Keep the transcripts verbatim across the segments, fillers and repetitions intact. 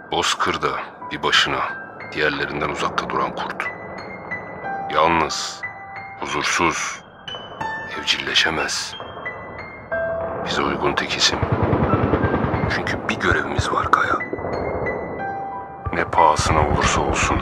Bozkır'da bir başına, diğerlerinden uzakta duran kurt. Yalnız, huzursuz, evcilleşemez. Bize uygun tek isim. Çünkü bir görevimiz var Kaya. Ne pahasına olursa olsun.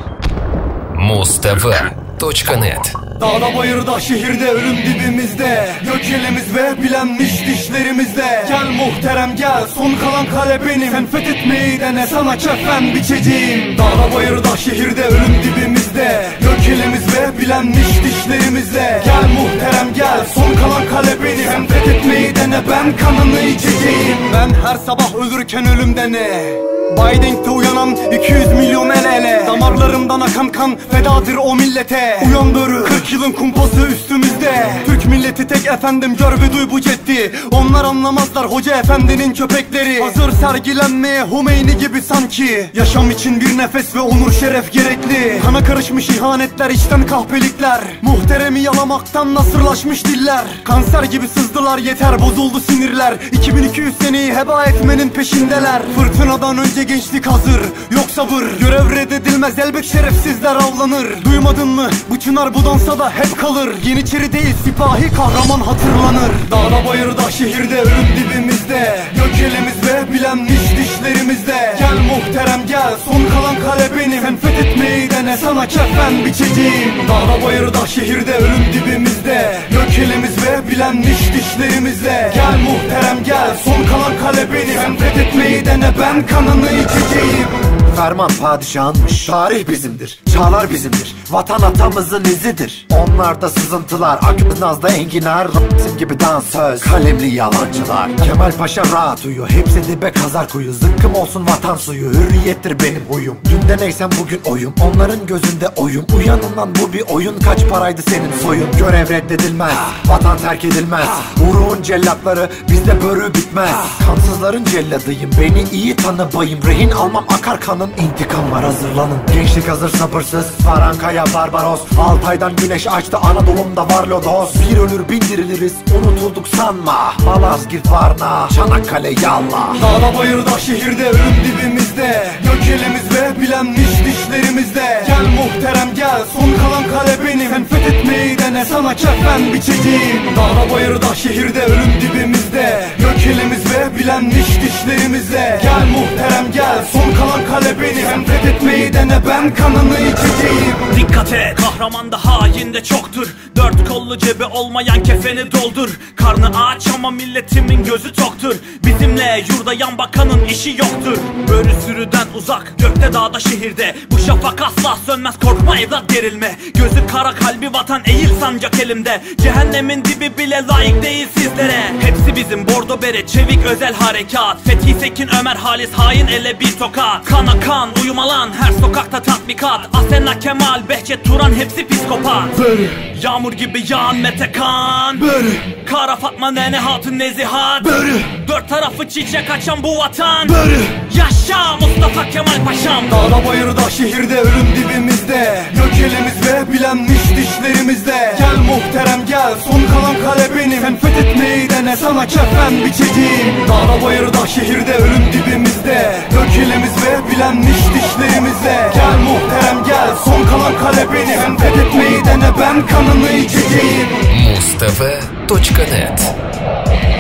Mustv.net. Dağda bayırda şehirde ölüm dibimizde, gökelimiz ve bilenmiş dişlerimizde. Gel muhterem gel, son kalan kale benim. Sen fethetmeyi dene, sana kefen biçeceğim. Dağda bayırda şehirde ölüm dibimizde, gökelimiz ve bilenmiş dişlerimizde. Gel muhterem gel, son kalan kale benim. Sen fethetmeyi dene, ben kanını içeceğim. Ben her sabah ölürken ölümde ne? Biden'te uyanan iki yüz milyon el ele. Damarlarımdan akan kan fedadır o millete. Uyan kırk yılın kumpası üstümüzde. Türk milleti tek efendim, gör ve duy bu ceddi. Onlar anlamazlar hoca efendinin köpekleri. Hazır sergilenmeye Humeyni gibi sanki. Yaşam için bir nefes ve onur şeref gerekli. Kana karışmış ihanetler, içten kahpelikler. Muhteremi yalamaktan nasırlaşmış diller. Kanser gibi sızdılar, yeter bozuldu sinirler. iki bin iki yüz seneyi heba etmenin peşindeler. Fırtınadan önce gençlik hazır, yok sabır. Görev reddedilmez, elbet şerefsizler avlanır. Duymadın mı? Bu çınar bu dansa da hep kalır. Yeniçeri değil sipahi, kahraman hatırlanır. Dağda bayırda şehirde ölüm dibimizde, gökelimiz ve bilenmiş dişlerimizde. Gel muhterem gel, son kalan kale benim. Sen fethetmeyi dene, sana kefen biçeceğim. Dağda bayırda şehirde ölüm dibimizde, gökelimiz ve bilenmiş dişlerimizde. Gel muhterem gel, son kalan kale benim. Sen fethetmeyi dene, ben kanını içeceğim. Ferman padişahınmış, tarih bizimdir, çağlar bizimdir, vatan atamızın izidir. Onlarda sızıntılar, akımız nazda enginar. Rasim gibi dansöz, kalemli yalancılar. Kemal Paşa rahat uyu, hepsi dibe kazar kuyu. Zıkkım olsun vatan suyu, hürriyettir benim huyum. Dün de neysem bugün oyum, onların gözünde oyum. Uyanın lan, bu bir oyun, kaç paraydı senin soyun? Görev reddedilmez, vatan terk edilmez. Vuruğun cellatları, bizde börü bitmez. Kansızların celladıyım, beni iyi tanı bayım. Rehin almam, akar kanın, İntikam var, hazırlanın. Gençlik hazır sabırsız, Farankaya Barbaros. Altay'dan güneş açtı, Anadolu'mda var lodos. Bir ölür bin diriliriz, unutulduk sanma. Malazgirt Varna, Çanakkale yallah. Dağda bayırda şehirde ölüm dibimizde, gökelimiz ve bilenmiş dişlerimizde. Gel muhterem gel, son kalan kale benim. Sen fethetmeyi dene, sana kefen biçeceğim. Dağda bayırda şehirde ölüm dibimizde, gökelimiz ve bilenmiş dişlerimizde. Gel muhterem gel, son kalan kale benim. Sen fethetmeyi dene, ben kanını içeceğim. Dikkat et, kahraman da hain de çoktur. Dört kollu cebi olmayan kefeni doldur. Karnı aç ama milletimin gözü toktur. Bizimle yurda yan bakanın işi yoktur. Börü sürüden uzak, gökte dağda şehirde. Bu şafak asla sönmez, korkma evlat gerilme. Gözü kara, kalbi vatan, eğil sancak elimde. Cehennemin dibi bile layık değil sizlere. Hepsi bizim, bordo bere, çevik özel harekat. Fethi Sekin, Ömer Halis, hain ele bir tokat. Kana kan, uyumalan, her sokakta tatbikat. Asena Kemal, Behçet Turan, hepsi psikopat. Börü, yağmur gibi yağan Metekan. Börü, Kara Fatma Nene Hatun Nezihat. Börü, dört tarafı çiçek açan bu vatan. Börü, yaşa Mustafa Kemal Paşam. Dağda bayırda şehirde ölüm dibimizde, gökelimiz ve bilenmiş dişlerimizde. Gel muhterem gel, son kalan kale benim. Sen fethetmeyi dene, sana kefen biçeceğim. Dağda bayırda şehirde ölüm dibimizde, gökelimiz ve bilenmiş dişlerimizde. Gel muhterem gel, son kalan kale benim. Sen fethetmeyi dene, ben kanını içeceğim. Mustv.net.